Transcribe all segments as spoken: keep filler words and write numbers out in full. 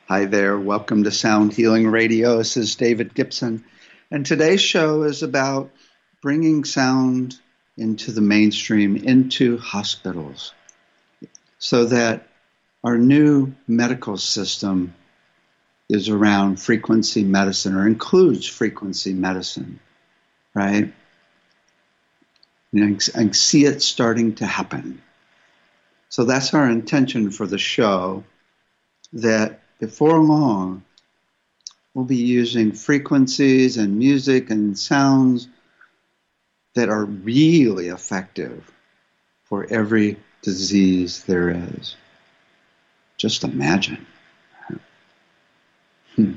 Hi there. Welcome to Sound Healing Radio. This is David Gibson. And today's show is about bringing sound into the mainstream, into hospitals, so that our new medical system is around frequency medicine or includes frequency medicine, right? And I see it starting to happen. So that's our intention for the show, that before long, we'll be using frequencies and music and sounds that are really effective for every disease there is. Just imagine. Hmm.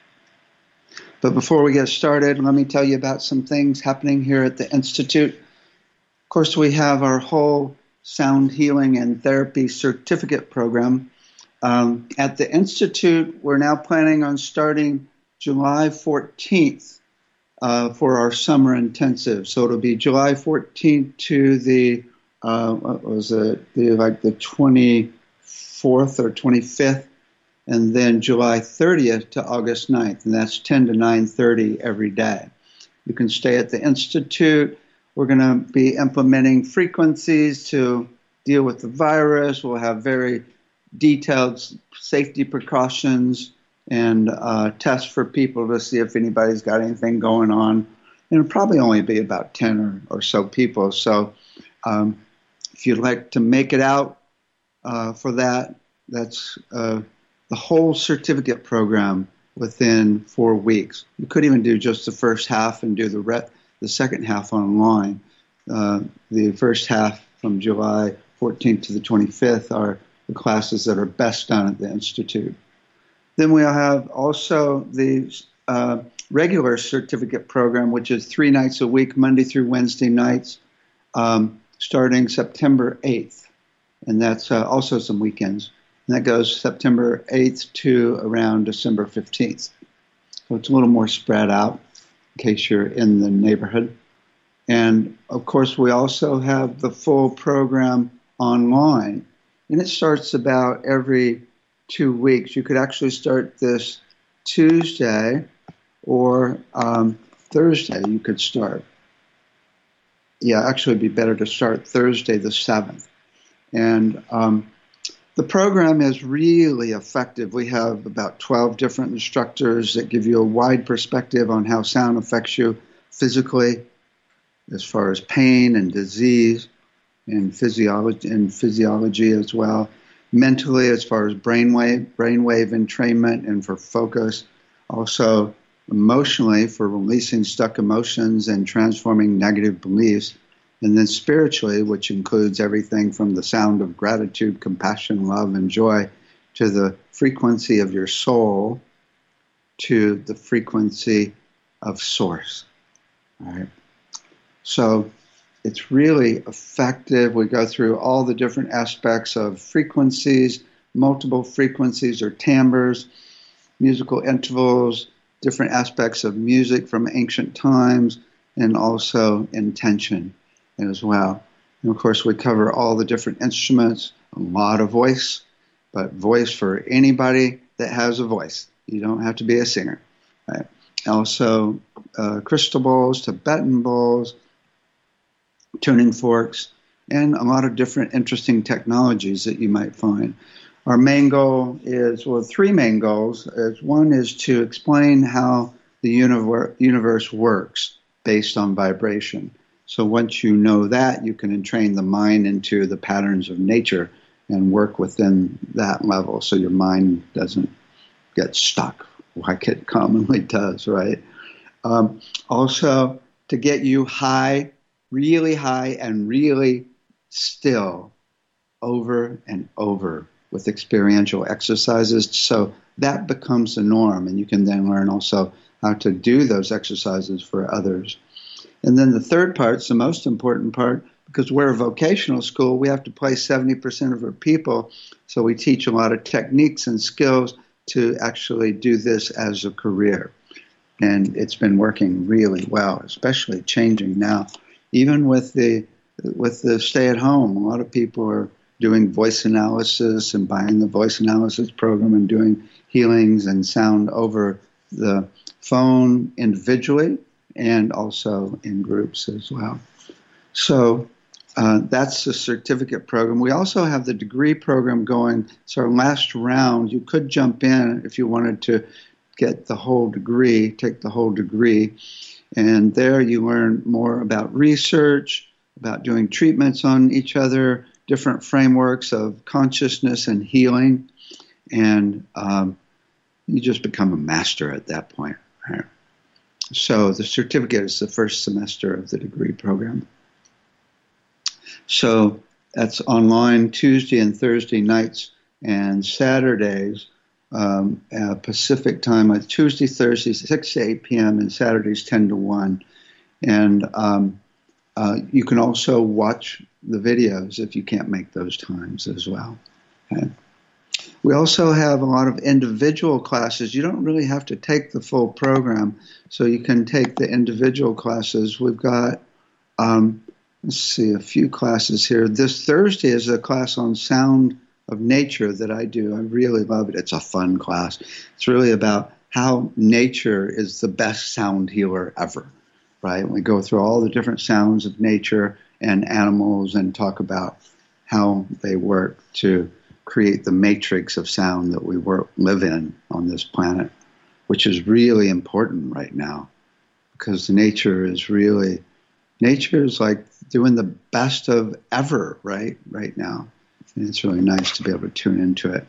But before we get started, let me tell you about some things happening here at the Institute. Of course, we have our whole sound healing and therapy certificate program. Um, at the Institute, we're now planning on starting July fourteenth uh, for our summer intensive. So it'll be July fourteenth to the, uh, what was it, the, like the twenty-fourth or twenty-fifth, and then July thirtieth to August ninth, and that's ten to nine thirty every day. You can stay at the Institute. We're going to be implementing frequencies to deal with the virus. We'll have very detailed safety precautions and uh, tests for people to see if anybody's got anything going on. And it'll probably only be about ten or, or so people. So um, if you'd like to make it out uh, for that, that's uh, the whole certificate program within four weeks. You could even do just the first half and do the re- the second half online. Uh, the first half from July fourteenth to the twenty-fifth are the classes that are best done at the Institute. Then we'll have also the uh, regular certificate program, which is three nights a week, Monday through Wednesday nights, um, starting September eighth. And that's uh, also some weekends. And that goes September eighth to around December fifteenth. So it's a little more spread out in case you're in the neighborhood. And of course, we also have the full program online. And it starts about every two weeks. You could actually start this Tuesday or um, Thursday you could start. Yeah, actually it'd be better to start Thursday the seventh. And um, the program is really effective. We have about twelve different instructors that give you a wide perspective on how sound affects you physically, as far as pain and disease, and physiology, and physiology as well. Mentally, as far as brainwave, brainwave entrainment and for focus. Also, emotionally, for releasing stuck emotions and transforming negative beliefs. And then spiritually, which includes everything from the sound of gratitude, compassion, love, and joy, to the frequency of your soul, to the frequency of source. All right. So it's really effective. We go through all the different aspects of frequencies, multiple frequencies or timbres, musical intervals, different aspects of music from ancient times, and also intention as well. And of course, we cover all the different instruments, a lot of voice, but voice for anybody that has a voice. You don't have to be a singer. Right? Also, uh, crystal bowls, Tibetan bowls, tuning forks, and a lot of different interesting technologies that you might find. Our main goal is, well, three main goals. Is one is to explain how the universe, universe works based on vibration. So once you know that, you can entrain the mind into the patterns of nature and work within that level so your mind doesn't get stuck like it commonly does, right? Um, also, to get you high, really high and really still over and over with experiential exercises. So that becomes the norm, and you can then learn also how to do those exercises for others. And then the third part's the most important part, because we're a vocational school, we have to place seventy percent of our people, so we teach a lot of techniques and skills to actually do this as a career. And it's been working really well, especially changing now. Even with the with the stay-at-home, a lot of people are doing voice analysis and buying the voice analysis program and doing healings and sound over the phone individually and also in groups as well. So uh, that's the certificate program. We also have the degree program going. It's our last round. You could jump in if you wanted to get the whole degree, take the whole degree. And there you learn more about research, about doing treatments on each other, different frameworks of consciousness and healing. And um, you just become a master at that point. Right? So the certificate is the first semester of the degree program. So that's online Tuesday and Thursday nights and Saturdays, um, uh, Pacific time, like Tuesday, Thursday, six to eight p.m. and Saturdays, ten to one. And um, uh, you can also watch the videos if you can't make those times as well. Okay. We also have a lot of individual classes. You don't really have to take the full program, so you can take the individual classes. We've got, um, let's see, a few classes here. This Thursday is a class on sound of nature that I do. I really love it. It's a fun class. It's really about how nature is the best sound healer ever, right? We go through all the different sounds of nature and animals and talk about how they work to create the matrix of sound that we work, live in on this planet, which is really important right now because nature is really, nature is like doing the best of ever, right, right now. And it's really nice to be able to tune into it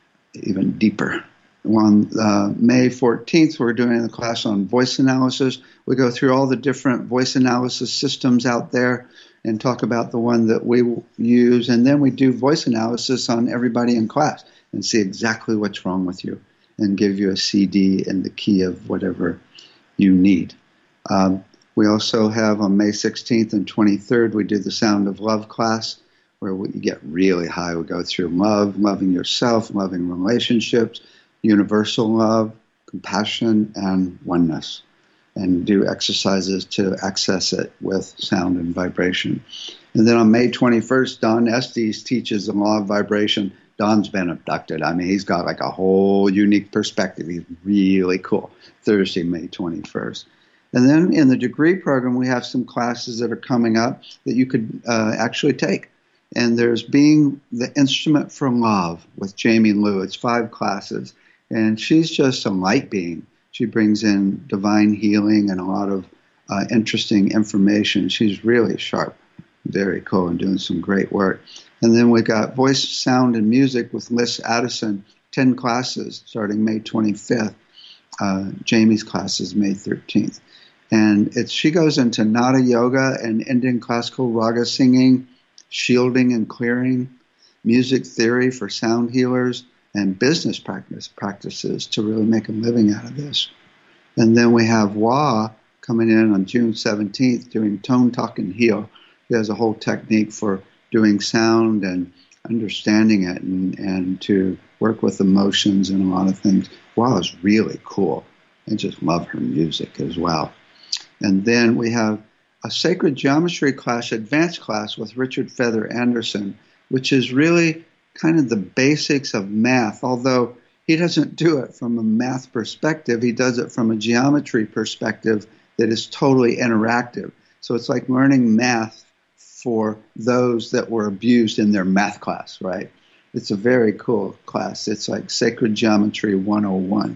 even deeper. On uh, May fourteenth, we're doing a class on voice analysis. We go through all the different voice analysis systems out there and talk about the one that we use. And then we do voice analysis on everybody in class and see exactly what's wrong with you and give you a C D in the key of whatever you need. Um, we also have on May sixteenth and twenty-third, we do the Sound of Love class where we get really high. We go through love, loving yourself, loving relationships, universal love, compassion, and oneness, and do exercises to access it with sound and vibration. And then on May twenty-first, Don Estes teaches the law of vibration. Don's been abducted. I mean, he's got like a whole unique perspective. He's really cool. Thursday, May twenty-first. And then in the degree program, we have some classes that are coming up that you could uh, actually take. And there's Being the Instrument for Love with Jamie Liu. It's five classes. And she's just a light being. She brings in divine healing and a lot of uh, interesting information. She's really sharp, very cool, and doing some great work. And then we got Voice, Sound, and Music with Liz Addison, ten classes starting May twenty-fifth. Uh, Jamie's class is May thirteenth. And it's she goes into Nada Yoga and Indian classical raga singing, shielding and clearing, music theory for sound healers, and business practice practices to really make a living out of this. And then we have Wah coming in on June seventeenth doing Tone, Talk, and Heal. He has a whole technique for doing sound and understanding it and, and to work with emotions and a lot of things. Wah is really cool. I just love her music as well. And then we have a sacred geometry class, advanced class with Richard Feather Anderson, which is really kind of the basics of math, although he doesn't do it from a math perspective. He does it from a geometry perspective that is totally interactive. So it's like learning math for those that were abused in their math class, right? It's a very cool class. It's like Sacred Geometry one oh one,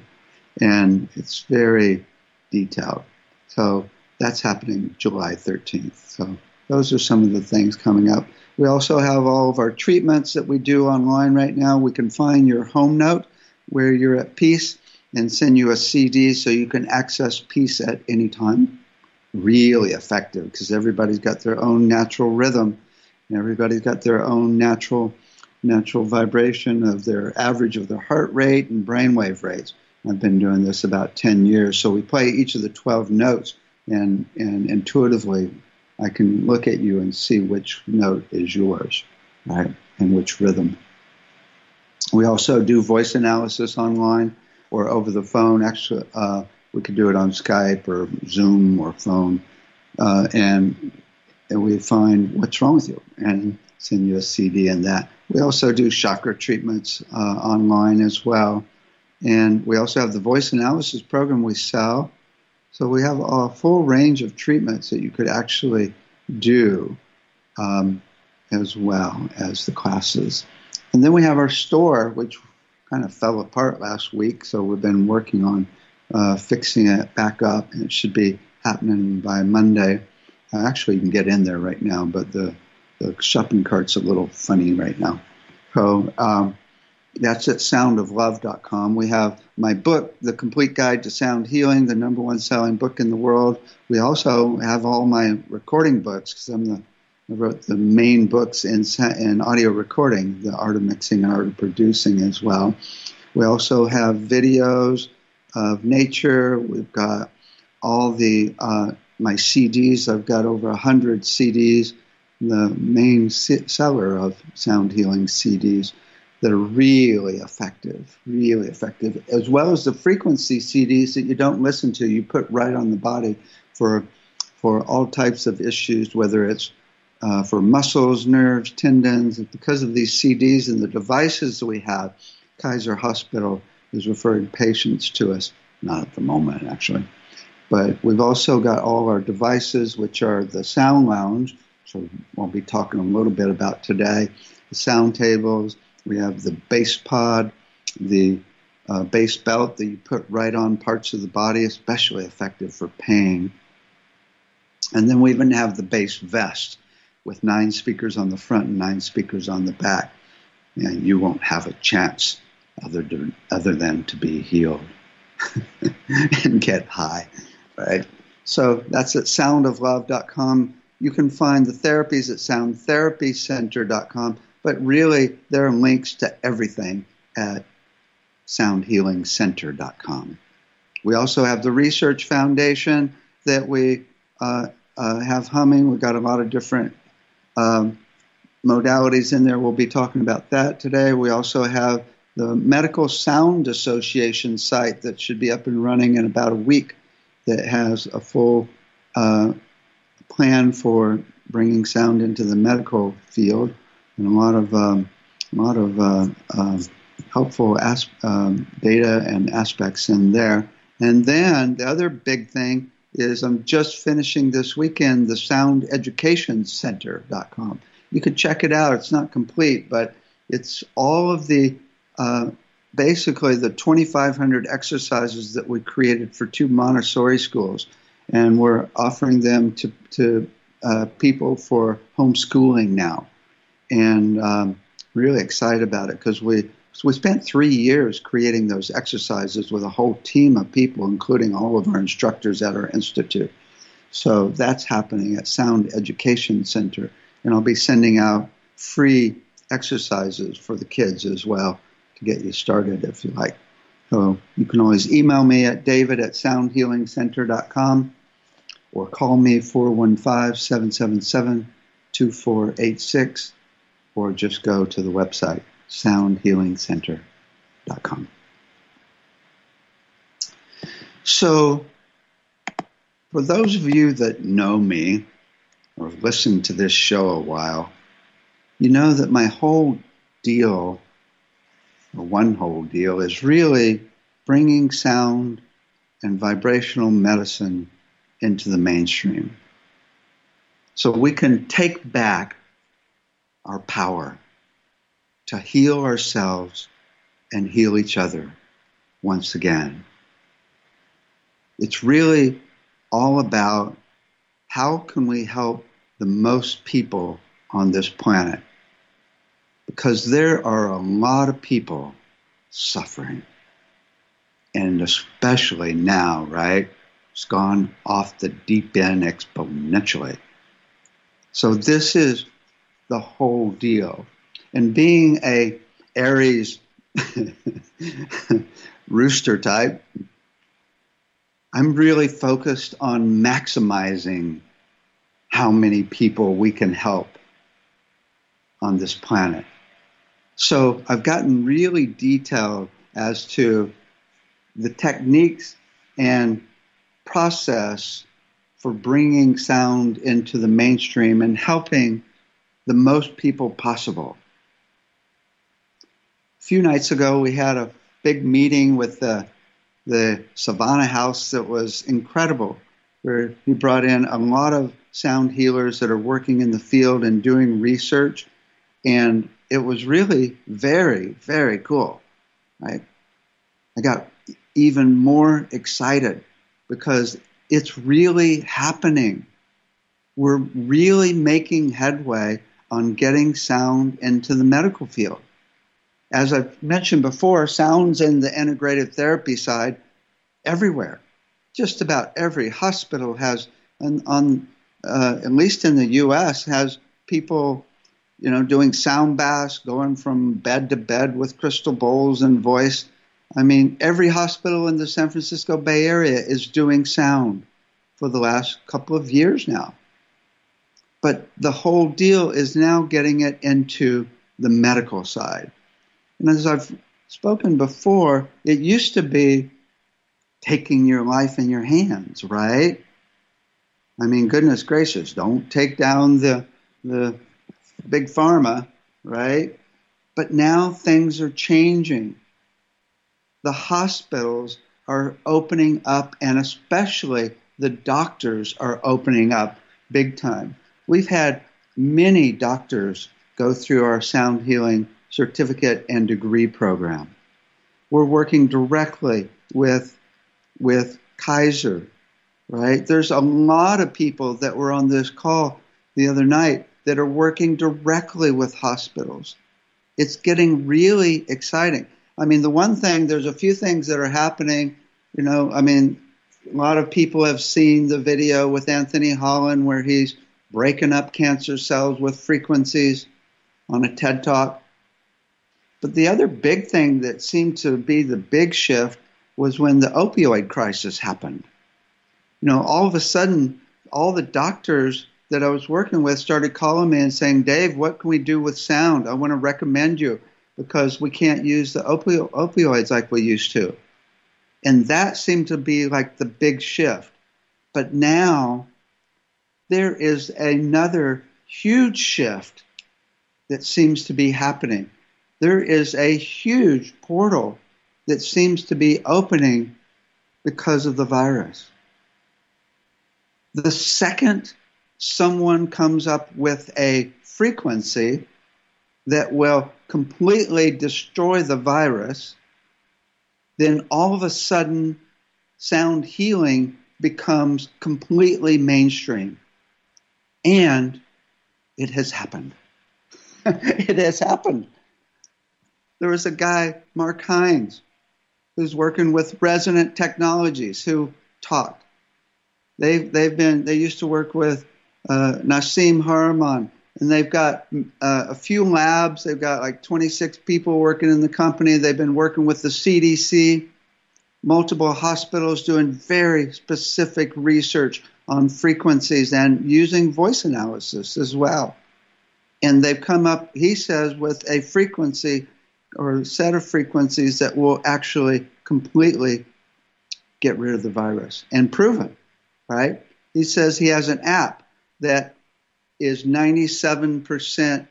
and it's very detailed. So that's happening July thirteenth. So those are some of the things coming up. We also have all of our treatments that we do online right now. We can find your home note where you're at peace and send you a C D so you can access peace at any time. Really effective because everybody's got their own natural rhythm. And everybody's got their own natural natural vibration of their average of their heart rate and brainwave rates. I've been doing this about ten years. So we play each of the twelve notes and, and intuitively I can look at you and see which note is yours, right, and which rhythm. We also do voice analysis online or over the phone. Actually, uh, we could do it on Skype or Zoom or phone, uh, and, and we find what's wrong with you and send you a C D and that. We also do chakra treatments uh, online as well. And we also have the voice analysis program we sell. So we have a full range of treatments that you could actually do um, as well as the classes. And then we have our store, which kind of fell apart last week. So we've been working on uh, fixing it back up. And it should be happening by Monday. Uh, actually, you can get in there right now, but the The shopping cart's a little funny right now. So um, that's at sound of love dot com. We have my book, The Complete Guide to Sound Healing, the number one selling book in the world. We also have all my recording books, because I'm the I wrote the main books in, in audio recording, The Art of Mixing and Art of Producing as well. We also have videos of nature. We've got all the uh, my C Ds. I've got over one hundred C Ds. The main seller of sound healing C Ds that are really effective, really effective, as well as the frequency C Ds that you don't listen to, you put right on the body for for all types of issues, whether it's uh, for muscles, nerves, tendons. Because of these C Ds and the devices that we have, Kaiser Hospital is referring patients to us, not at the moment actually, but we've also got all our devices, which are the Sound Lounge. So we'll be talking a little bit about today. The sound tables, we have the bass pod, the uh, bass belt that you put right on parts of the body, especially effective for pain. And then we even have the bass vest with nine speakers on the front and nine speakers on the back. And you won't have a chance other, to, other than to be healed and get high, right? So that's at sound of love dot com. You can find the therapies at sound therapy center dot com, but really there are links to everything at sound healing center dot com. We also have the Research Foundation that we uh, uh, have humming. We've got a lot of different um, modalities in there. We'll be talking about that today. We also have the Medical Sound Association site that should be up and running in about a week that has a full uh, plan for bringing sound into the medical field, and a lot of um, a lot of uh, uh, helpful as- um, data and aspects in there. And then the other big thing is I'm just finishing this weekend the sound education center dot com. You could check it out. It's not complete, but it's all of the uh, basically the twenty-five hundred exercises that we created for two Montessori schools. And we're offering them to, to uh, people for homeschooling now. And um, really excited about it because we, so we spent three years creating those exercises with a whole team of people, including all of our instructors at our institute. So that's happening at Sound Education Center. And I'll be sending out free exercises for the kids as well to get you started if you like. So you can always email me at david at sound healing center dot com or call me four one five, seven seven seven, two four eight six or just go to the website sound healing center dot com. So for those of you that know me or have listened to this show a while, you know that my whole deal, or one whole deal, is really bringing sound and vibrational medicine into the mainstream. So we can take back our power to heal ourselves and heal each other once again. It's really all about how can we help the most people on this planet, because there are a lot of people suffering, and especially now, right? It's gone off the deep end exponentially. So this is the whole deal. And being a Aries rooster type, I'm really focused on maximizing how many people we can help on this planet. So I've gotten really detailed as to the techniques and process for bringing sound into the mainstream and helping the most people possible. few nights ago, we had a big meeting with the, the Savannah House that was incredible, where he brought in a lot of sound healers that are working in the field and doing research. And it was really very, very cool. I, I got even more excited because it's really happening. We're really making headway on getting sound into the medical field. As I've mentioned before, sound's in the integrative therapy side everywhere. Just about every hospital has, on, on uh, at least in the U S, has people, you know, doing sound baths, going from bed to bed with crystal bowls and voice. I mean, every hospital in the San Francisco Bay Area is doing sound for the last couple of years now. But the whole deal is now getting it into the medical side. And as I've spoken before, it used to be taking your life in your hands, right? I mean, goodness gracious, don't take down the, the big pharma, right? But now things are changing. The hospitals are opening up, and especially the doctors are opening up big time. We've had many doctors go through our sound healing certificate and degree program. We're working directly with, with Kaiser, right? There's a lot of people that were on this call the other night that are working directly with hospitals. It's getting really exciting. I mean, the one thing, there's a few things that are happening, you know, I mean, a lot of people have seen the video with Anthony Holland where he's breaking up cancer cells with frequencies on a TED Talk. But the other big thing that seemed to be the big shift was when the opioid crisis happened. You know, all of a sudden, all the doctors that I was working with started calling me and saying, Dave, what can we do with sound? I want to recommend you because we can't use the opi- opioids like we used to. And that seemed to be like the big shift. But now there is another huge shift that seems to be happening. There is a huge portal that seems to be opening because of the virus. The second someone comes up with a frequency that will completely destroy the virus, then all of a sudden sound healing becomes completely mainstream. And it has happened. It has happened. There was a guy, Mark Hines, who's working with Resonant Technologies, who talked. They've, they've been, they used to work with uh, Nassim Haramein, and they've got uh, a few labs. They've got like twenty-six people working in the company. They've been working with the C D C, multiple hospitals doing very specific research on frequencies and using voice analysis as well. And they've come up, he says, with a frequency or a set of frequencies that will actually completely get rid of the virus and proven, right? He says he has an app that is ninety-seven percent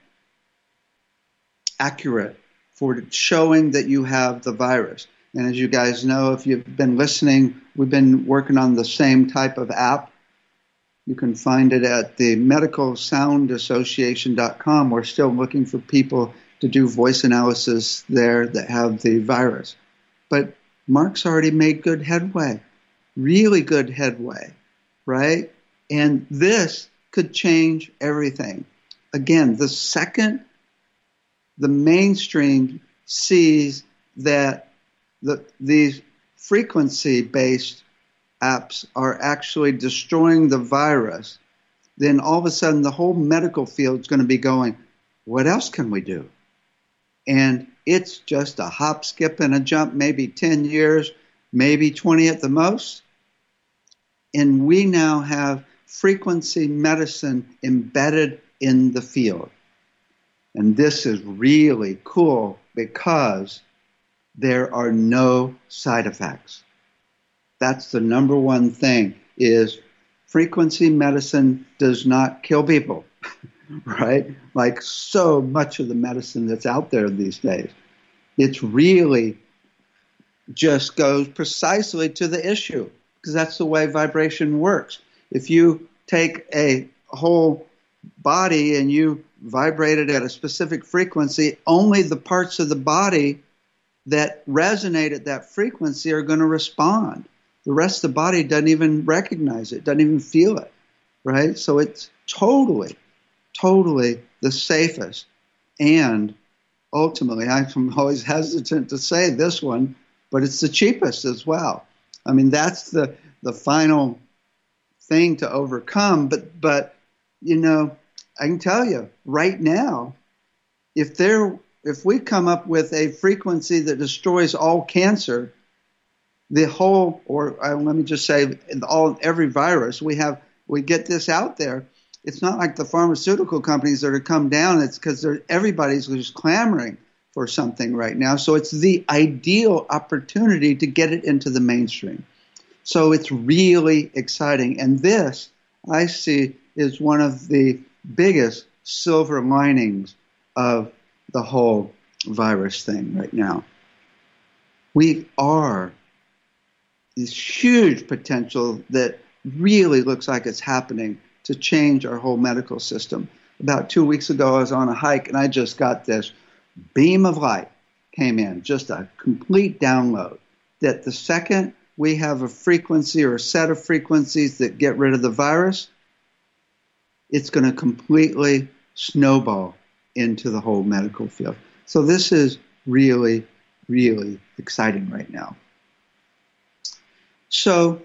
accurate for showing that you have the virus. And as you guys know, if you've been listening, we've been working on the same type of app. You can find it at the medical sound association dot com. We're still looking for people to do voice analysis there that have the virus. But Mark's already made good headway, really good headway, right? And this could change everything. Again, the second the mainstream sees that the, these frequency-based apps are actually destroying the virus, then all of a sudden the whole medical field is going to be going, what else can we do? And it's just a hop, skip, and a jump, maybe ten years, maybe twenty at the most. And we now have frequency medicine embedded in the field. And this is really cool because there are no side effects. That's the number one thing, is frequency medicine does not kill people, right? Like so much of the medicine that's out there these days. It's really just goes precisely to the issue, because that's the way vibration works. If you take a whole body and you vibrate it at a specific frequency, only the parts of the body that resonate at that frequency are going to respond. The rest of the body doesn't even recognize it, doesn't even feel it, right? So it's totally, totally the safest. And ultimately, I'm always hesitant to say this one, but it's the cheapest as well. I mean, that's the, the final thing to overcome. But, but, you know, I can tell you right now, if there, if we come up with a frequency that destroys all cancer, the whole, or uh, let me just say, all every virus, we have, we get this out there. It's not like the pharmaceutical companies that are come down. It's because everybody's just clamoring for something right now. So it's the ideal opportunity to get it into the mainstream. So it's really exciting. And this, I see, is one of the biggest silver linings of the whole virus thing right now. We are this huge potential that really looks like it's happening to change our whole medical system. About two weeks ago, I was on a hike and I just got this beam of light came in, just a complete download, that the second we have a frequency or a set of frequencies that get rid of the virus, it's going to completely snowball into the whole medical field. So this is really, really exciting right now. So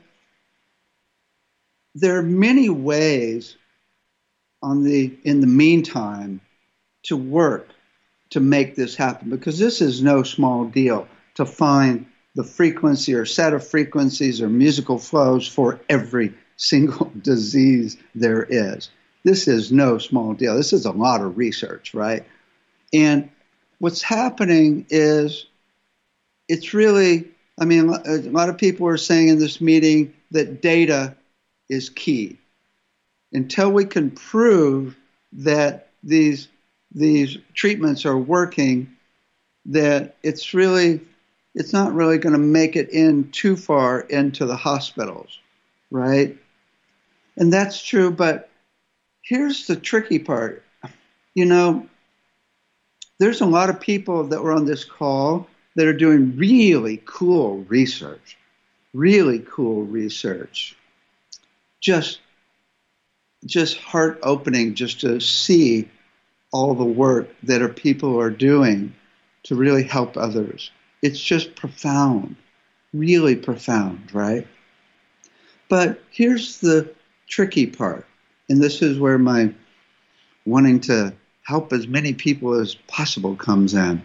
there are many ways on the in the meantime to work to make this happen, because this is no small deal to find the frequency or set of frequencies or musical flows for every single disease there is. This is no small deal. This is a lot of research, right? And what's happening is it's really, I mean, a lot of people are saying in this meeting that data is key. Until we can prove that these these treatments are working, that it's really, it's not really going to make it in too far into the hospitals, right? And that's true, but here's the tricky part. You know, there's a lot of people that were on this call that are doing really cool research, really cool research. Just, just heart-opening just to see all the work that our people are doing to really help others. It's just profound, really profound, right? But here's the tricky part, and this is where my wanting to help as many people as possible comes in.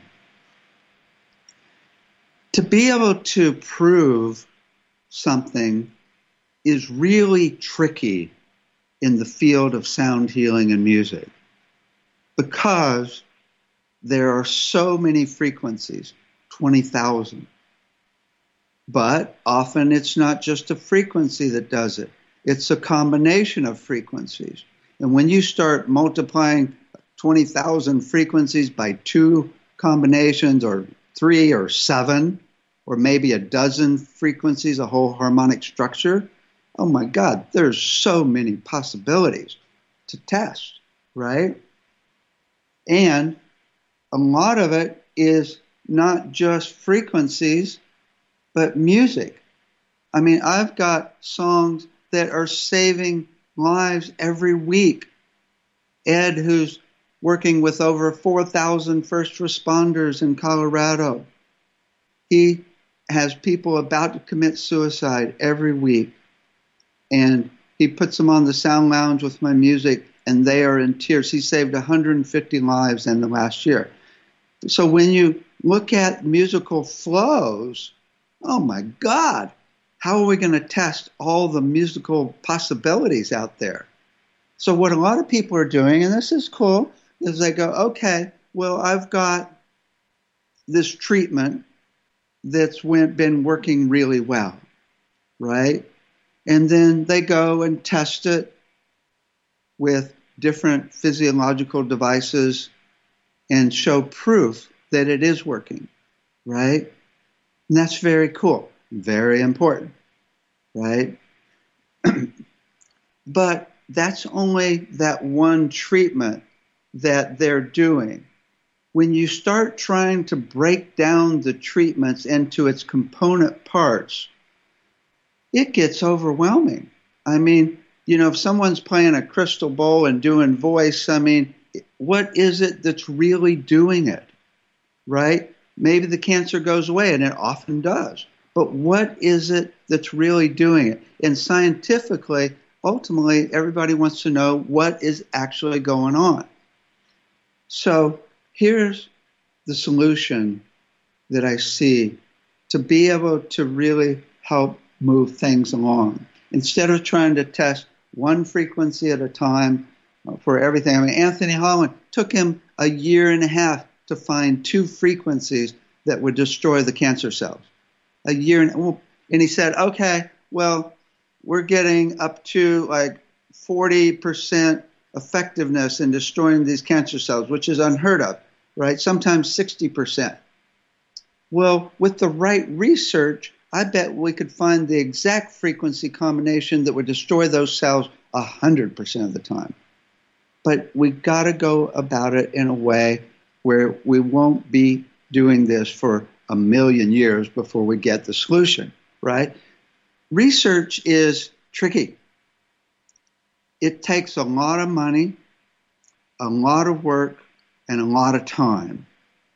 To be able to prove something is really tricky in the field of sound healing and music, because there are so many frequencies, twenty thousand. But often it's not just a frequency that does it. It's a combination of frequencies. And when you start multiplying twenty thousand frequencies by two combinations, or three or seven, or maybe a dozen frequencies, a whole harmonic structure, oh my God, there's so many possibilities to test, right? And a lot of it is not just frequencies, but music. I mean, I've got songs that are saving lives every week. Ed, who's working with over four thousand first responders in Colorado, he has people about to commit suicide every week. And he puts them on the Sound Lounge with my music, and they are in tears. He saved one hundred fifty lives in the last year. So when you look at musical flows, oh my God, how are we going to test all the musical possibilities out there? So what a lot of people are doing, and this is cool, is they go, okay, well, I've got this treatment that's been working really well, right? And then they go and test it with different physiological devices and show proof that it is working. right? And that's very cool, very important, right? But that's only that one treatment that they're doing. When you start trying to break down the treatments into its component parts, it gets overwhelming. I mean, you know, if someone's playing a crystal bowl and doing voice, I mean, what is it that's really doing it, right? Maybe the cancer goes away, and it often does. But what is it that's really doing it? And scientifically, ultimately, everybody wants to know what is actually going on. So here's the solution that I see to be able to really help move things along. Instead of trying to test one frequency at a time for everything. I mean, Anthony Holland took him a year and a half to find two frequencies that would destroy the cancer cells. A year and, and he said, okay, well, we're getting up to like forty percent effectiveness in destroying these cancer cells, which is unheard of, right? Sometimes sixty percent. Well, with the right research, I bet we could find the exact frequency combination that would destroy those cells one hundred percent of the time. But we've got to go about it in a way where we won't be doing this for a million years before we get the solution, right? Research is tricky. It takes a lot of money, a lot of work, and a lot of time.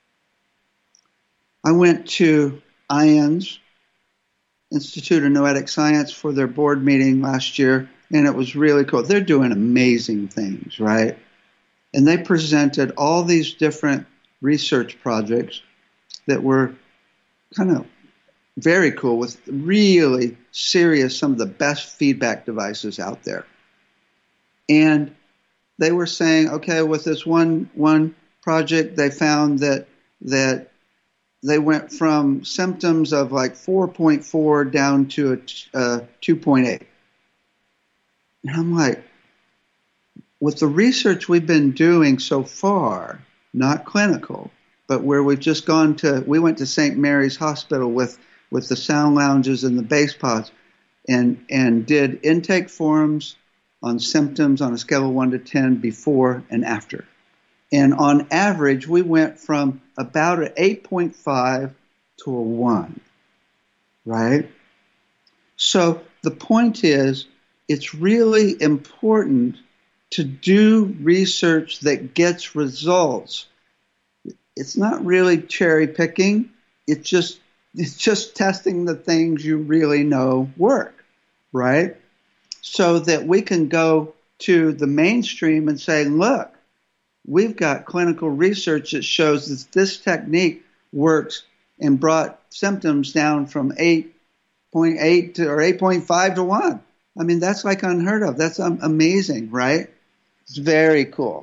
I went to I A N S, Institute of Noetic Science, for their board meeting last year, and it was really cool. They're doing amazing things, right? And they presented all these different research projects that were kind of very cool with really serious, some of the best feedback devices out there. And they were saying, okay, with this one one project, they found that that they went from symptoms of like four point four down to a uh, two point eight. And I'm like, with the research we've been doing so far, not clinical, but where we've just gone to, we went to Saint Mary's Hospital with, with the sound lounges and the bass pods and, and did intake forms on symptoms on a scale of one to ten before and after. And on average, we went from about an eight point five to a one, right? So the point is, it's really important to do research that gets results. It's not really cherry picking. It's just, it's just testing the things you really know work, right? So that we can go to the mainstream and say, look, we've got clinical research that shows that this technique works and brought symptoms down from eight point eight to, or eight point five to one. I mean, that's like unheard of. That's um, amazing, right? It's very cool.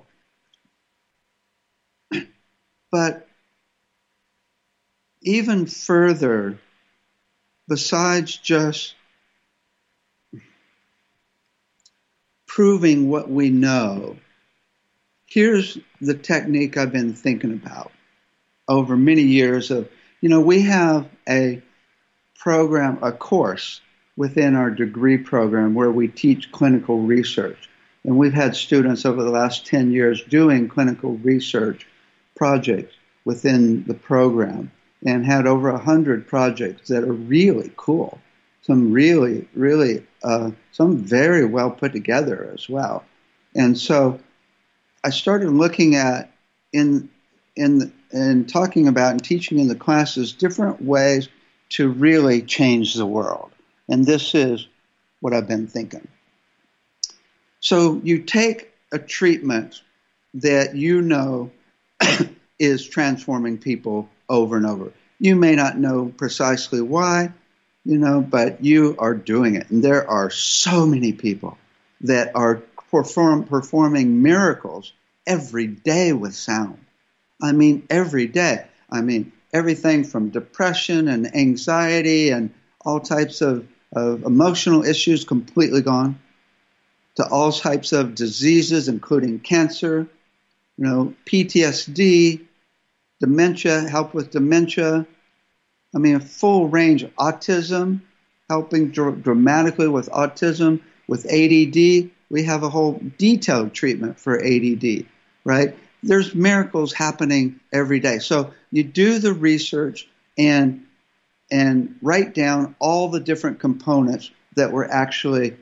But even further, besides just proving what we know, here's the technique I've been thinking about over many years of, you know, we have a program, a course within our degree program where we teach clinical research. And we've had students over the last ten years doing clinical research projects within the program and had over one hundred projects that are really cool. Some really, really, uh, some very well put together as well. And so I started looking at in in and talking about and teaching in the classes different ways to really change the world. And this is what I've been thinking. So you take a treatment that you know is transforming people over and over. You may not know precisely why, you know, but you are doing it. And there are so many people that are perform, performing miracles every day with sound. I mean, every day. I mean, everything from depression and anxiety and all types of, of emotional issues completely gone, to all types of diseases, including cancer, you know, P T S D, dementia, help with dementia, I mean, a full range of autism, helping dr- dramatically with autism, with A D D. We have a whole detailed treatment for A D D, right? There's miracles happening every day. So you do the research and and write down all the different components that were actually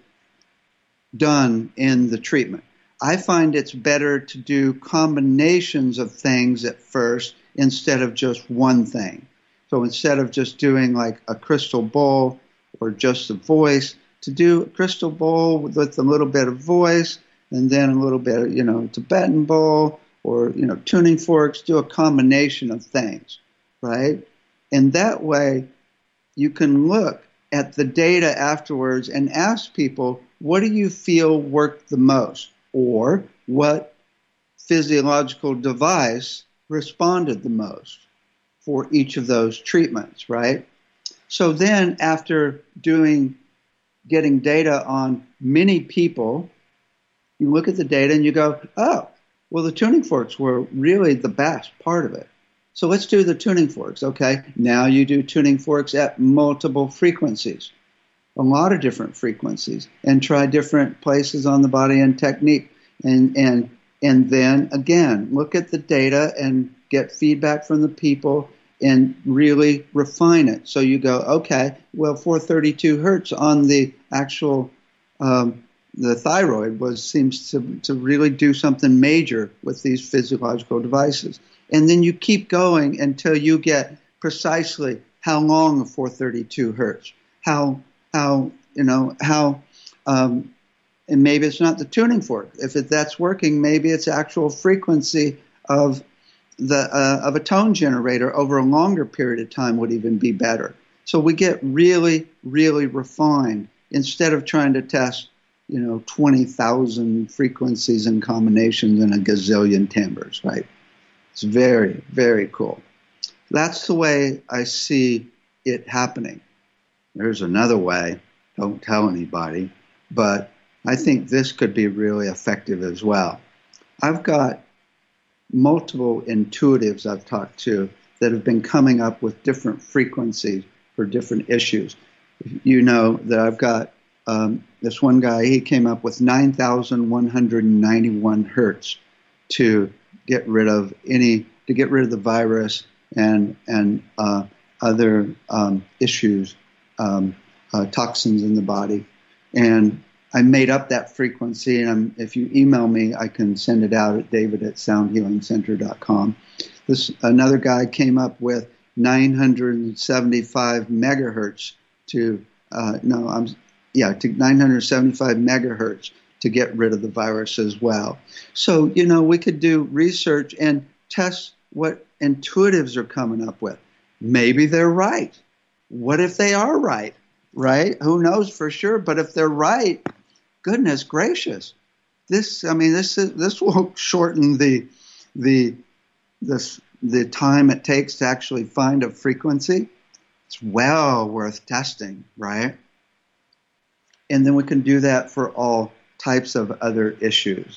done in the treatment. I find it's better to do combinations of things at first instead of just one thing. So instead of just doing like a crystal bowl or just a voice, to do a crystal bowl with a little bit of voice and then a little bit of, you know, Tibetan bowl or, you know, tuning forks, do a combination of things, right? And that way you can look at the data afterwards and ask people, what do you feel worked the most? Or what physiological device responded the most for each of those treatments, right? So then after doing, getting data on many people, you look at the data and you go, oh, well, the tuning forks were really the best part of it. So let's do the tuning forks, okay? Now you do tuning forks at multiple frequencies, a lot of different frequencies, and try different places on the body and technique. And, and, and then, again, look at the data and get feedback from the people and really refine it. So you go, okay, well, four thirty-two hertz on the actual um, the thyroid was seems to, to really do something major with these physiological devices. And then you keep going until you get precisely how long of four thirty-two hertz, how, how you know, how, um, and maybe it's not the tuning fork. If it, that's working, maybe it's actual frequency of the uh, of a tone generator over a longer period of time would even be better. So we get really, really refined instead of trying to test, you know, twenty thousand frequencies and combinations and a gazillion timbres, right? It's very, very cool. That's the way I see it happening. There's another way, don't tell anybody, but I think this could be really effective as well. I've got multiple intuitives I've talked to that have been coming up with different frequencies for different issues. You know that I've got um, this one guy, he came up with nine thousand one hundred ninety-one hertz to get rid of any, to get rid of the virus and and uh, other um, issues, um, uh, toxins in the body. And I made up that frequency, and I'm, if you email me, I can send it out at david at sound healing center dot com. This another guy came up with nine hundred seventy-five megahertz to uh, no, I'm yeah to nine hundred seventy-five megahertz to get rid of the virus as well. So, you know, we could do research and test what intuitives are coming up with. Maybe they're right. What if they are right? Right? Who knows for sure? But if they're right, goodness gracious, this, I mean, this is, this will shorten the, the, this, the time it takes to actually find a frequency. It's well worth testing, right? And then we can do that for all types of other issues.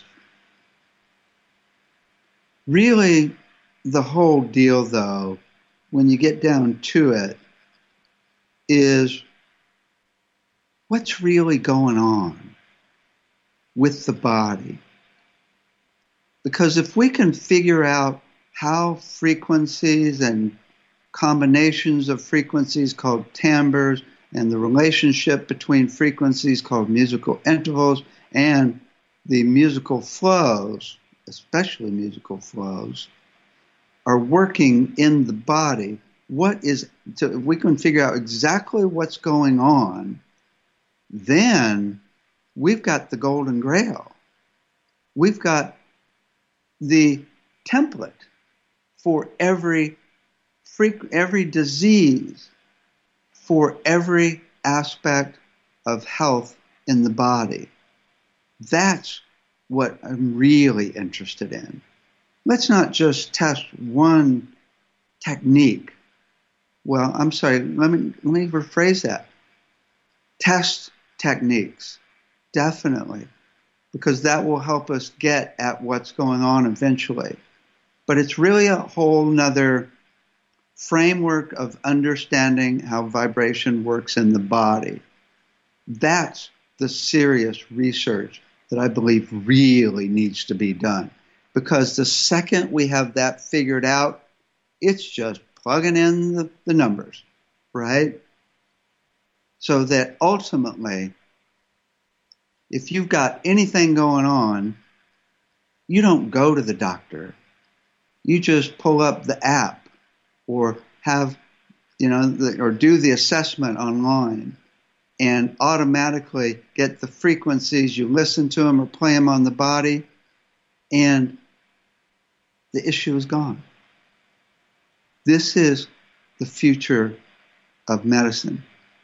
Really, the whole deal, though, when you get down to it, is what's really going on with the body. Because if we can figure out how frequencies and combinations of frequencies called timbres and the relationship between frequencies called musical intervals and the musical flows, especially musical flows, are working in the body, what is, so if we can figure out exactly what's going on, then we've got the golden grail. We've got the template for every freak, every disease, for every aspect of health in the body. That's what I'm really interested in. Let's not just test one technique. Well, I'm sorry, let me, let me rephrase that. Test techniques, definitely, because that will help us get at what's going on eventually. But it's really a whole nother framework of understanding how vibration works in the body. That's the serious research that I believe really needs to be done. Because the second we have that figured out, it's just plugging in the, the numbers, right? So that ultimately, if you've got anything going on, you don't go to the doctor. You just pull up the app or have, you know, the, or do the assessment online and automatically get the frequencies. You listen to them or play them on the body, and the issue is gone. This is the future of medicine.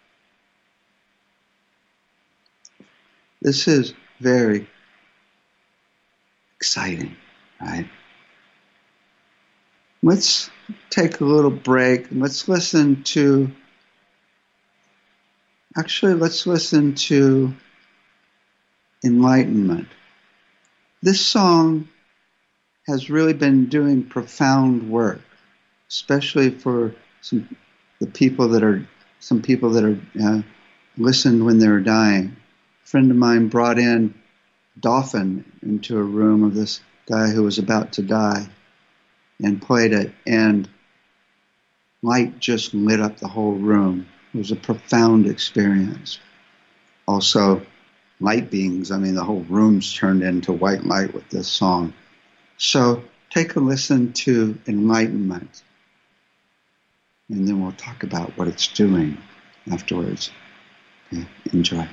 This is very exciting, right? Let's take a little break and let's listen to, actually, let's listen to Enlightenment. This song has really been doing profound work, especially for some the people that are some people that are uh, listened when they were dying. A friend of mine brought in Dolphin into a room of this guy who was about to die and played it, and light just lit up the whole room. It was a profound experience. Also, light beings, I mean, the whole room's turned into white light with this song. So take a listen to Enlightenment, and then we'll talk about what it's doing afterwards. Okay, enjoy.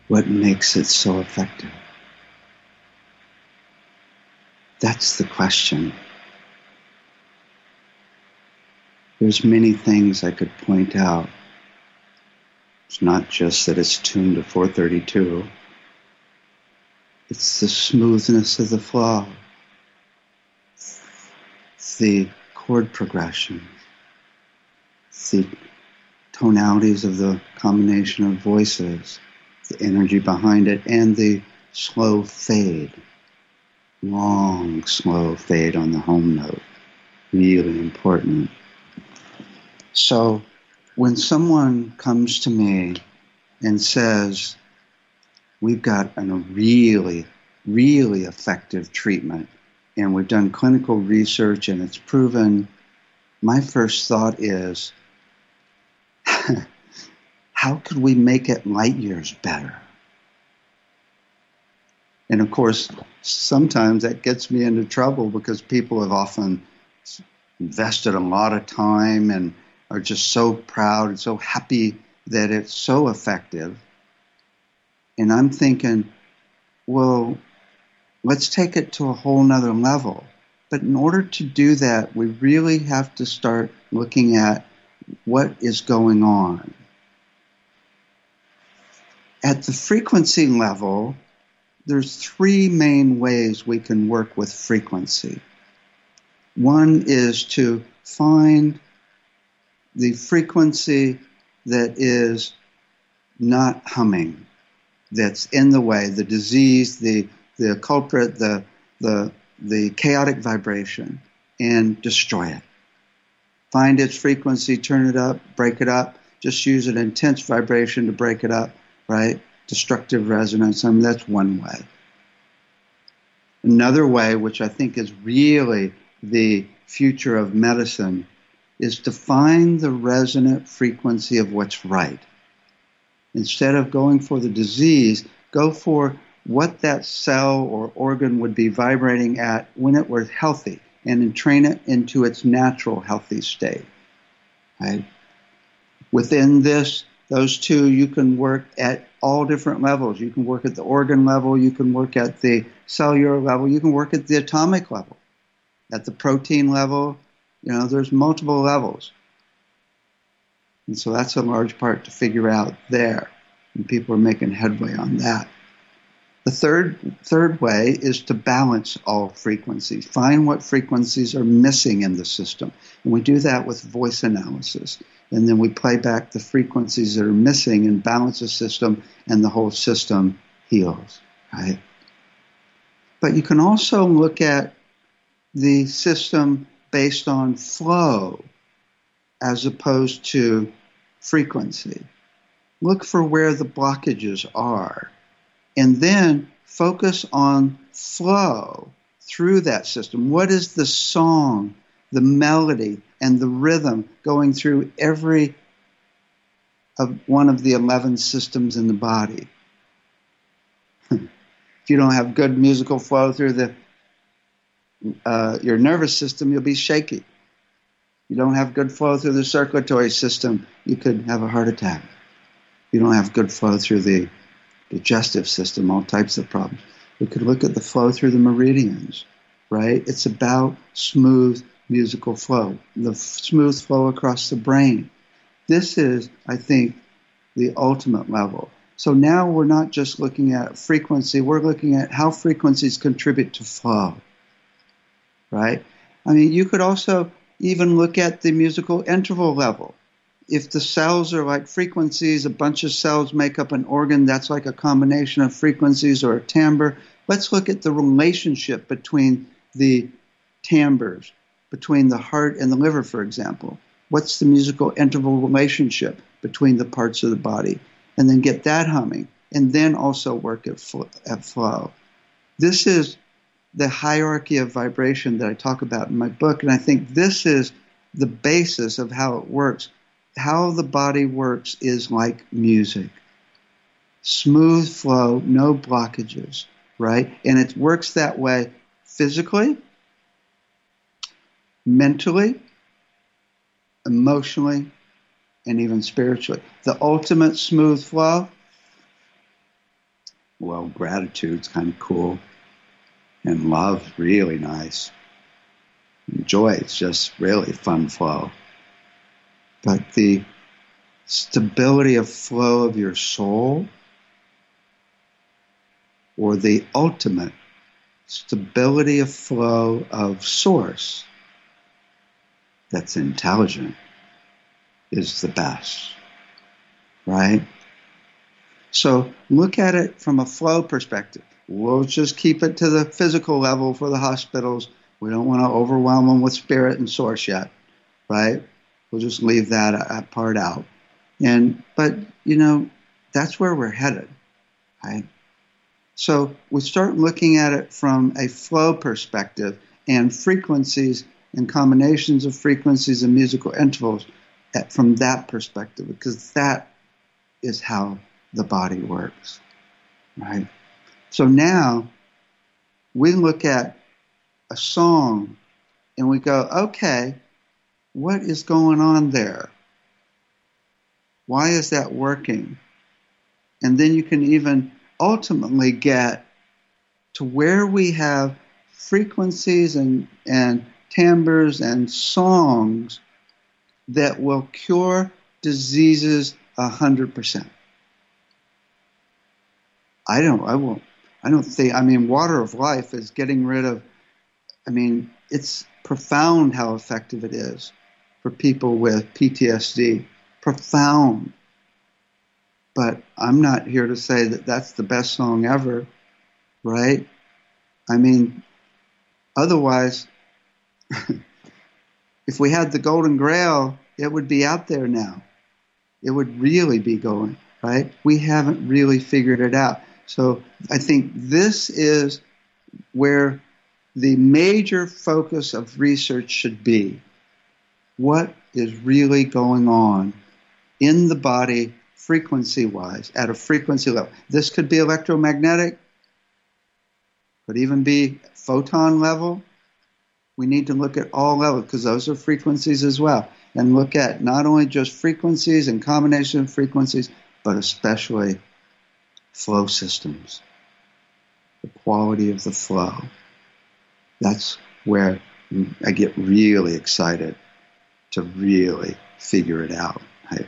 What makes it so effective? That's the question. There's many things I could point out. It's not just that it's tuned to four thirty-two. It's the smoothness of the flow. It's the chord progression. It's the tonalities of the combination of voices, the energy behind it, and the slow fade. Long, slow fade on the home note. Really important. So when someone comes to me and says, we've got a really, really effective treatment, and we've done clinical research and it's proven, my first thought is, how could we make it light years better? And of course, sometimes that gets me into trouble because people have often invested a lot of time and are just so proud and so happy that it's so effective. And I'm thinking, well, let's take it to a whole nother level. But in order to do that, we really have to start looking at what is going on. At the frequency level, there's three main ways we can work with frequency. One is to find the frequency that is not humming, that's in the way, the disease, the the culprit, the the the chaotic vibration, and destroy it. Find its frequency, turn it up, break it up. Just use an intense vibration to break it up, right? Destructive resonance. I mean, that's one way. Another way, which I think is really the future of medicine, is to find the resonant frequency of what's right. Instead of going for the disease, go for what that cell or organ would be vibrating at when it was healthy, and then train it into its natural healthy state. Right? Within this, those two, you can work at all different levels. You can work at the organ level, you can work at the cellular level, you can work at the atomic level, at the protein level. You know, there's multiple levels. And so that's a large part to figure out there. And people are making headway on that. The third third way is to balance all frequencies. Find what frequencies are missing in the system. And we do that with voice analysis. And then we play back the frequencies that are missing and balance the system, and the whole system heals. Right? But you can also look at the system based on flow as opposed to frequency. Look for where the blockages are, and then focus on flow through that system. What is the song, the melody, and the rhythm going through every of one of the eleven systems in the body? If you don't have good musical flow through the uh, your nervous system, you'll be shaky. You don't have good flow through the circulatory system, you could have a heart attack. You don't have good flow through the digestive system, all types of problems. We could look at the flow through the meridians, right? It's about smooth musical flow, the f- smooth flow across the brain. This is, I think, the ultimate level. So now we're not just looking at frequency, we're looking at how frequencies contribute to flow, right? I mean, you could also even look at the musical interval level. If the cells are like frequencies, a bunch of cells make up an organ, that's like a combination of frequencies or a timbre. Let's look at the relationship between the timbres, between the heart and the liver, for example. What's the musical interval relationship between the parts of the body? And then get that humming, and then also work at, fl- at flow. This is the hierarchy of vibration that I talk about in my book, and I think this is the basis of how it works. How the body works is like music. Smooth flow, no blockages, right? And it works that way physically, mentally, emotionally, and even spiritually. The ultimate smooth flow, Well, gratitude's kind of cool. And love's really nice. And joy is just really fun flow. But the stability of flow of your soul, or the ultimate stability of flow of source that's intelligent, is the best, right? So look at it from a flow perspective. We'll just keep it to the physical level for the hospitals. We don't want to overwhelm them with spirit and source yet, right? We'll just leave that, that part out. And but, you know, that's where we're headed, right? So we start looking at it from a flow perspective and frequencies and combinations of frequencies and musical intervals at, from that perspective, because that is how the body works, right? So now we look at a song and we go, okay, what is going on there? Why is that working? And then you can even ultimately get to where we have frequencies and, and timbres and songs that will cure diseases a hundred percent. I don't, I won't, I don't think, I mean, Water of Life is getting rid of, I mean, it's profound how effective it is for people with P T S D. Profound. But I'm not here to say that that's the best song ever, right? I mean, otherwise, if we had the Golden Grail, it would be out there now. It would really be going, right? We haven't really figured it out. So I think this is where the major focus of research should be. What is really going on in the body frequency-wise, at a frequency level? This could be electromagnetic, could even be photon level. We need to look at all levels, because those are frequencies as well, and look at not only just frequencies and combination of frequencies, but especially flow systems, the quality of the flow. That's where I get really excited to really figure it out. Right?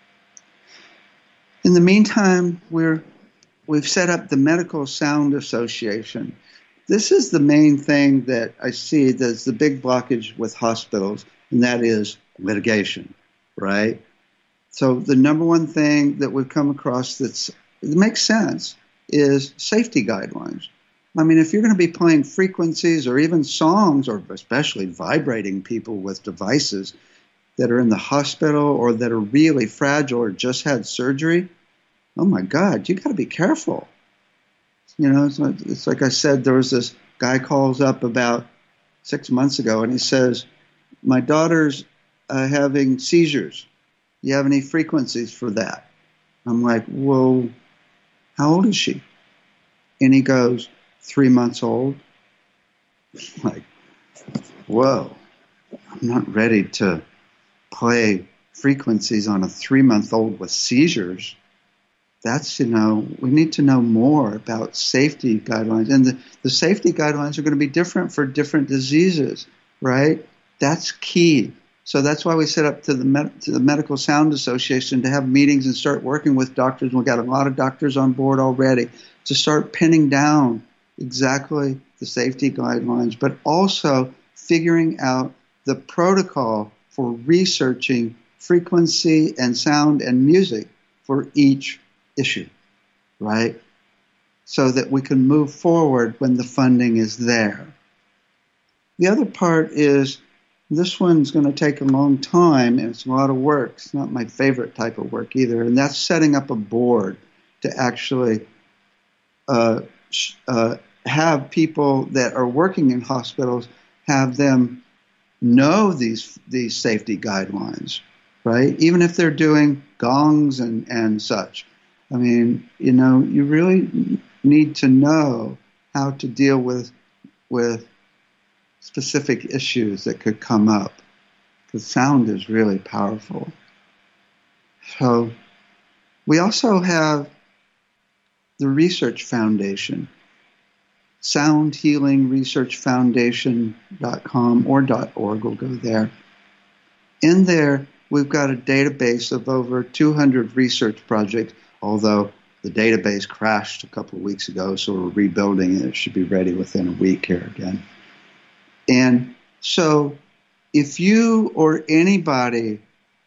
In the meantime, we're, we've set up the Medical Sound Association. This is the main thing that I see that's the big blockage with hospitals, and that is litigation, right? So the number one thing that we've come across that's, that makes sense is safety guidelines. I mean, if you're going to be playing frequencies or even songs, or especially vibrating people with devices that are in the hospital or that are really fragile or just had surgery, oh my God, you got to be careful. You know, it's like, it's like I said, there was this guy calls up about six months ago and he says, my daughter's uh, having seizures. Do you have any frequencies for that? I'm like, well, how old is she? And he goes, three months old. I'm like, whoa, I'm not ready to play frequencies on a three-month-old with seizures. That's, you know, we need to know more about safety guidelines. And the, the safety guidelines are going to be different for different diseases, right? That's key. So that's why we set up to the, Med- to the Medical Sound Association to have meetings and start working with doctors. We've got a lot of doctors on board already to start pinning down exactly the safety guidelines, but also figuring out the protocol for researching frequency and sound and music for each issue, right? So that we can move forward when the funding is there. The other part is, this one's going to take a long time, and it's a lot of work. It's not my favorite type of work either, and that's setting up a board to actually uh, uh, have people that are working in hospitals, have them know these these safety guidelines, right? Even if they're doing gongs and, and such. I mean, you know, you really need to know how to deal with with specific issues that could come up, because sound is really powerful. So we also have the Research Foundation, sound healing research foundation dot com or .org. We'll go there. In there, we've got a database of over two hundred research projects, although the database crashed a couple of weeks ago, so we're rebuilding it. It should be ready within a week here again. And so if you or anybody,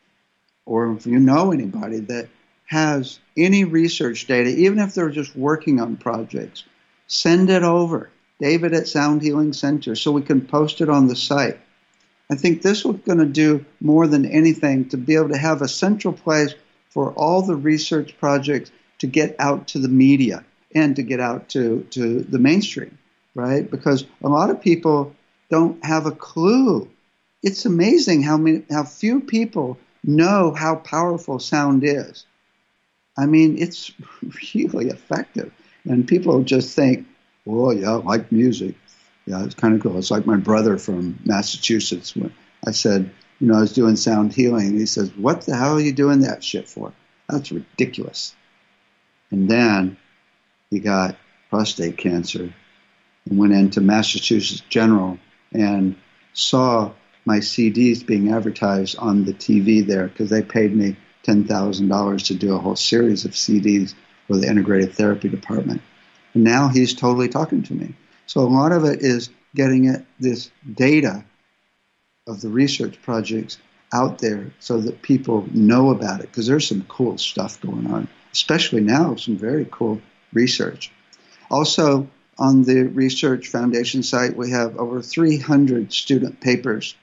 or if you know anybody that has any research data, even if they're just working on projects, send it over. David at Sound Healing Center, so we can post it on the site. I think this is going to do more than anything to be able to have a central place for all the research projects to get out to the media and to get out to, to the mainstream, right? Because a lot of people don't have a clue. It's amazing how many, how few people know how powerful sound is. I mean, it's really effective. And people just think, well, yeah, I like music. Yeah, it's kind of cool. It's like my brother from Massachusetts. When I said, you know, I was doing sound healing, and he says, what the hell are you doing that shit for? That's ridiculous. And then he got prostate cancer and went into Massachusetts General and saw my C Ds being advertised on the T V there, because they paid me ten thousand dollars to do a whole series of C Ds for the integrated therapy department. And now he's totally talking to me. So a lot of it is getting it, this data of the research projects out there so that people know about it, because there's some cool stuff going on, especially now, some very cool research. Also, on the Research Foundation site, we have over three hundred student papers.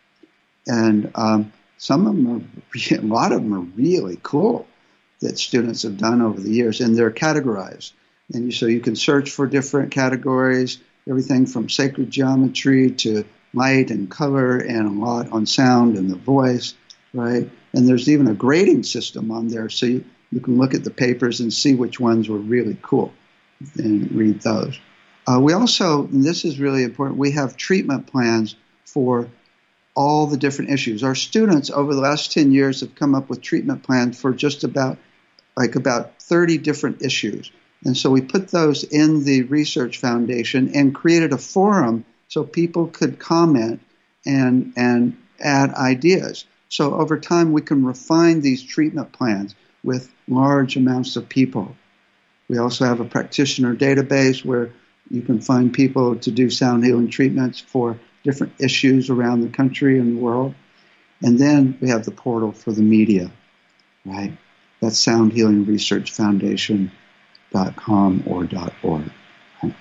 And um, some of them are, a lot of them are really cool that students have done over the years, and they're categorized. And you, so you can search for different categories, everything from sacred geometry to light and color, and a lot on sound and the voice, right? And there's even a grading system on there, so you, you can look at the papers and see which ones were really cool and read those. Uh, we also, and this is really important, we have treatment plans for all the different issues. Our students over the last ten years have come up with treatment plans for just about, like about thirty different issues. And so we put those in the Research Foundation and created a forum so people could comment and, and add ideas. So over time, we can refine these treatment plans with large amounts of people. We also have a practitioner database where you can find people to do sound healing treatments for different issues around the country and the world. And then we have the portal for the media, right? That's Sound Healing Research Foundation dot com or .org. Right?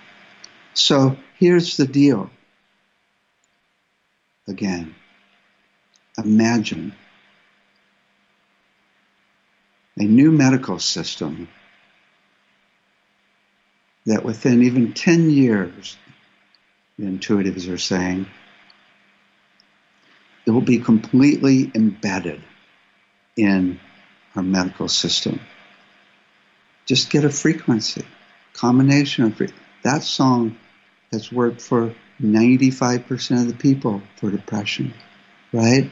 So here's the deal. Again, imagine a new medical system that within even ten years, the intuitives are saying, it will be completely embedded in our medical system. Just get a frequency, combination of frequency. That song has worked for ninety-five percent of the people for depression, right?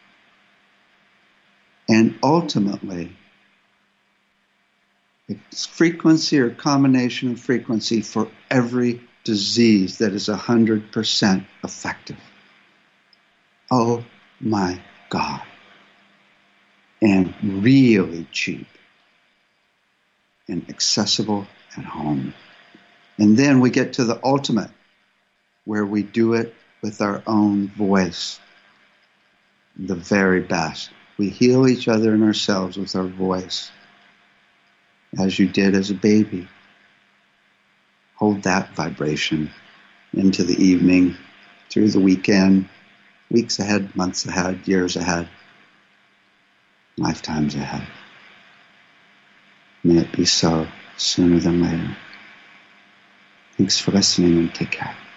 And ultimately, it's frequency or combination of frequency for every disease that is one hundred percent effective. Oh my God. And really cheap and accessible at home. And then we get to the ultimate, where we do it with our own voice, the very best. We heal each other and ourselves with our voice, as you did as a baby. Hold that vibration into the evening, through the weekend, weeks ahead, months ahead, years ahead, lifetimes ahead. May it be so sooner than later. Thanks for listening, and take care.